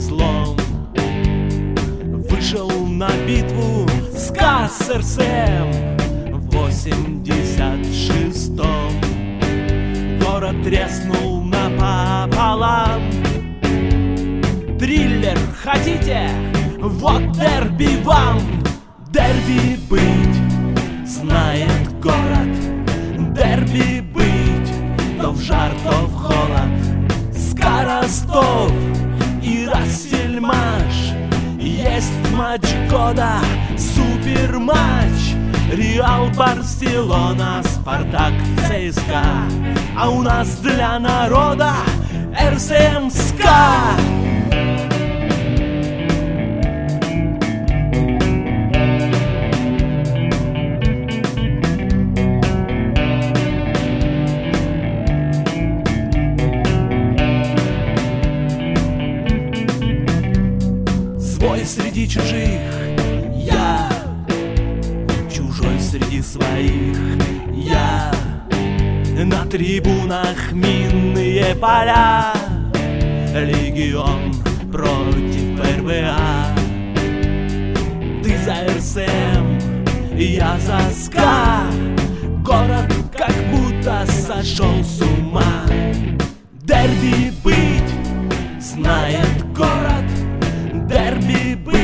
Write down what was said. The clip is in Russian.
злом. Вышел на битву СКА с РСМ в 86-м. Город треснул напополам. Триллер хотите? Вот дерби вам! Дерби быть знает город. Дерби быть то в жар, то в холод. СКА Ростов и Рассельмаш. Есть матч года, суперматч. Реал, Барселона, Спартак, ЦСКА. А у нас для народа РСМ СКА. Свой среди чужих, я чужой среди своих, я. На трибунах минные поля, легион против РБА. Ты за РСМ, я за СКА. Город как будто сошел с ума. Дерби быть знает город. Дерби быть